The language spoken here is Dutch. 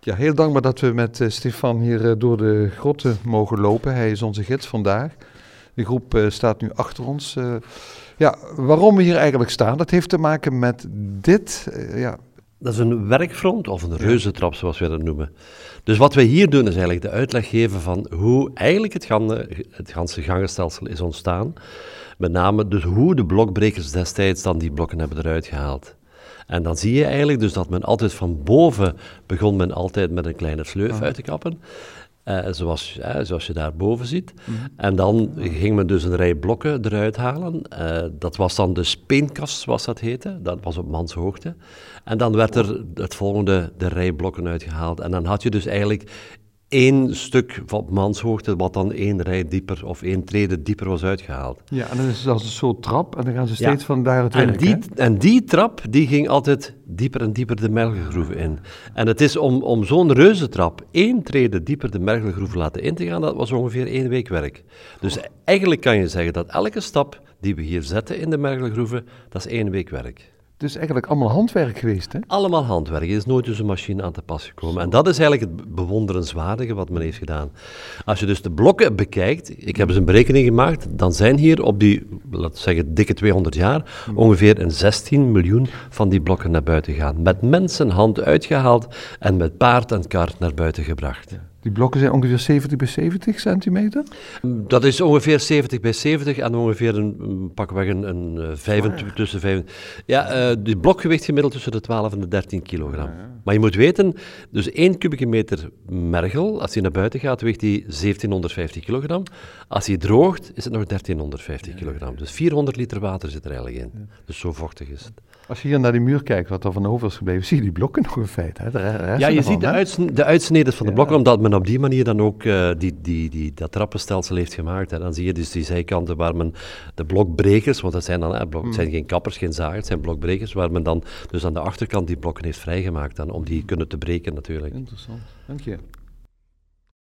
Ja, heel dankbaar dat we met Stefan hier door de grotten mogen lopen. Hij is onze gids vandaag. De groep staat nu achter ons. Waarom we hier eigenlijk staan, dat heeft te maken met dit. Dat is een werkfront of een reuzentrap, zoals wij dat noemen. Dus wat wij hier doen, is eigenlijk de uitleg geven van hoe eigenlijk het ganse gangenstelsel is ontstaan. Met name dus hoe de blokbrekers destijds dan die blokken hebben eruit gehaald. En dan zie je eigenlijk dus dat men altijd van boven begon men altijd met een kleine sleuf uit te kappen. Zoals je daar boven ziet. Mm-hmm. En dan ging men dus een rij blokken eruit halen. Dat was dan de speenkast, zoals dat heette. Dat was op manshoogte. En dan werd er het volgende, de rij blokken uitgehaald. En dan had je dus eigenlijk 1 stuk op manshoogte, wat dan 1 rij dieper of 1 trede dieper was uitgehaald. Ja, en dan is het als een soort trap en dan gaan ze steeds van daar het werk. En die trap, die ging altijd dieper en dieper de mergelgroeven in. En het is om zo'n reuzentrap 1 trede dieper de mergelgroeven laten in te gaan, dat was ongeveer 1 week werk. Dus eigenlijk kan je zeggen dat elke stap die we hier zetten in de mergelgroeven, dat is 1 week werk. Dus eigenlijk allemaal handwerk geweest, hè? Allemaal handwerk. Er is nooit dus een machine aan te pas gekomen. En dat is eigenlijk het bewonderenswaardige wat men heeft gedaan. Als je dus de blokken bekijkt, ik heb eens een berekening gemaakt, dan zijn hier op die, laten we zeggen, dikke 200 jaar, ongeveer een 16 miljoen van die blokken naar buiten gegaan. Met mensenhand uitgehaald en met paard en kar naar buiten gebracht. Ja. Die blokken zijn ongeveer 70 bij 70 centimeter? Dat is ongeveer 70 bij 70 en ongeveer pakweg een 25 tussen 25. Ja, die blokgewicht gemiddeld tussen de 12 en de 13 kilogram. Ja. Maar je moet weten, dus 1 kubieke meter mergel, als die naar buiten gaat, weegt die 1750 kilogram. Als die droogt, is het nog 1350 kilogram. Dus 400 liter water zit er eigenlijk in. Ja. Dus zo vochtig is het. Als je hier naar die muur kijkt, wat er van over is gebleven, zie je die blokken nog in feite. Hè? Ja, je ziet de uitsneden van de blokken, omdat men op die manier dan ook dat trappenstelsel heeft gemaakt. En dan zie je dus die zijkanten waar men de blokbrekers, want dat zijn dan het zijn geen kappers, geen zagers, het zijn blokbrekers, waar men dan dus aan de achterkant die blokken heeft vrijgemaakt dan, om die kunnen te breken natuurlijk. Interessant, dank je.